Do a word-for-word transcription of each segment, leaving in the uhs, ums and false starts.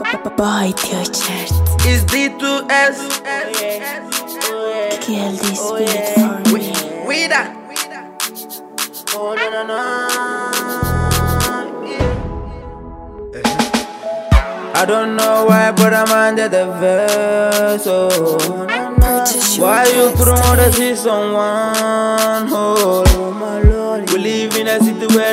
Boy, your chat. It's D two S. Kill this beat for We, me. we that. Oh, no, no, no. Yeah. I don't know why, but I'm under the verse. Oh. Purchase your Why you tracks promote us today. with someone? Oh, my Lord. We live in a city where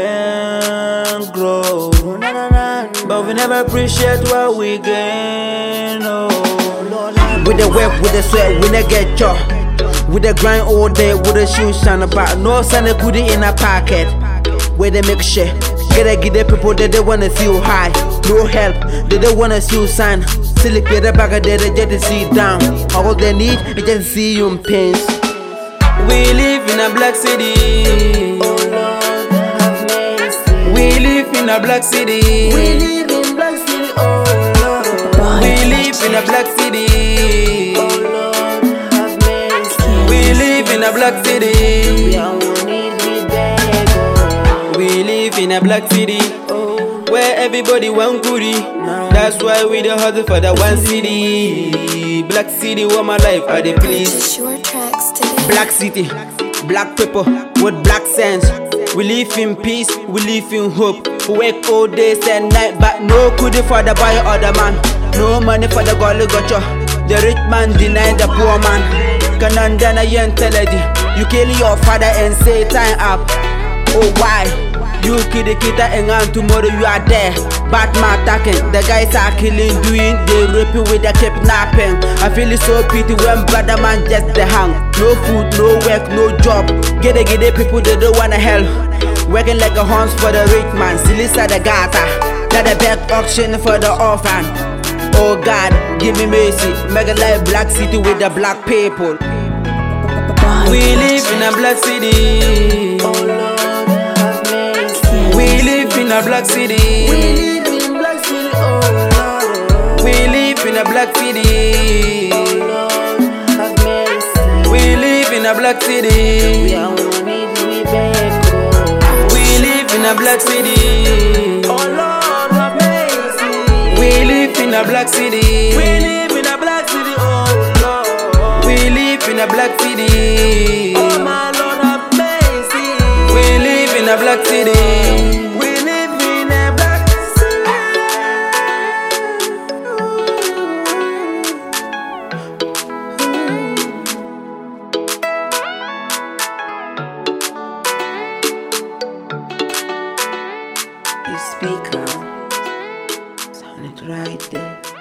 talent grows, but we never appreciate what we gain. Oh, with the work, with the sweat, we never get job. With the grind all day, with the shoes shine about. No sun a goodie in a pocket. Where they make shit. Get a get the people that they wanna see you high. No help, they don't wanna see you sign. Silly get the back of there, they just see you down. All they need is just to see you in pains. We live in a black city. Oh Lord, have mercy. We live in a black city. We live in Black City. Oh Lord, We live in a black city. oh Lord, have mercy. We live in a black city. We all need we beg. Oh, We live in a black city oh, where everybody want goodie. That's why we the hustle for the one city. Black city where my life are the please. purchase your tracks today. Black city, black people with black sense. We live in peace, we live in hope. We work all days and night, but no goodie for the boy or the man. No money for the girl who got you. The rich man deny the poor man. Kanandana yen teledi. You kill your father and say time up. Oh why? You kill the kid and on tomorrow you are there. Bad man attacking, the guys are killing, doing, they raping with the kidnapping. I feel it so pity when brother man just the hang. No food, no work, no job. Get the get the people they don't wanna help. Working like a horns for the rich man, still inside the gutter. Got a back auction for the orphan. Oh God, give me mercy. Make a life black city with the black people. We live in a black city. Oh Lord, have mercy. We live in a black city. We live in Black City. Oh Lord, We live in a black city. oh Lord, have mercy. We live in a black We city. all need we beg. Oh, We live in a black city. oh Lord, have mercy. We live in a black city. We live in a Black City. Oh Lord, We live in a black city. oh my Lord, have mercy. We live in a black city. We live in a Black The speaker sounded right there.